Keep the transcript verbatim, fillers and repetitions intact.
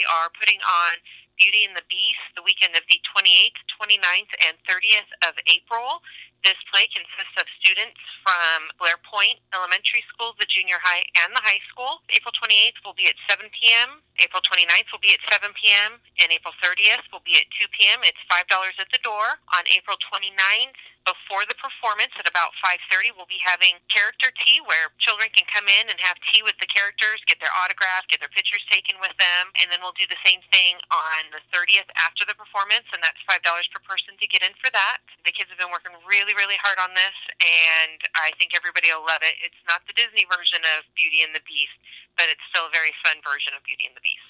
are putting on Beauty and the Beast the weekend of the twenty-eighth, twenty-ninth, and thirtieth of April. This play consists of students from Blair Point Elementary School, the junior high, and the high school. April twenty-eighth will be at seven p.m., April twenty-ninth will be at seven p.m., and April thirtieth will be at two p.m. It's five dollars at the door. On April twenty-ninth, before the performance at about five thirty, we'll be having character tea where children can come in and have tea with the characters, get their autographs, get their pictures taken with them, and then we'll do the same thing on the thirtieth after the performance, and that's five dollars per person to get in for that. The kids have been working really, really hard on this, and I think everybody will love it. It's not the Disney version of Beauty and the Beast, but it's still a very fun version of Beauty and the Beast.